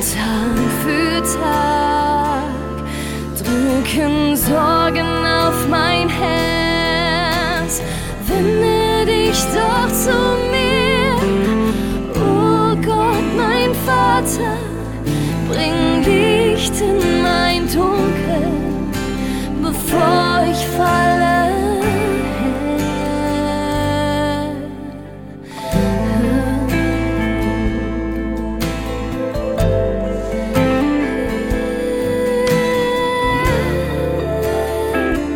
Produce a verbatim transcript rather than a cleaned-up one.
Tag für Tag drücken Sorgen auf mein Herz. Wende dich doch zu mir, oh Gott, mein Vater, bring Licht in mein Dunkel.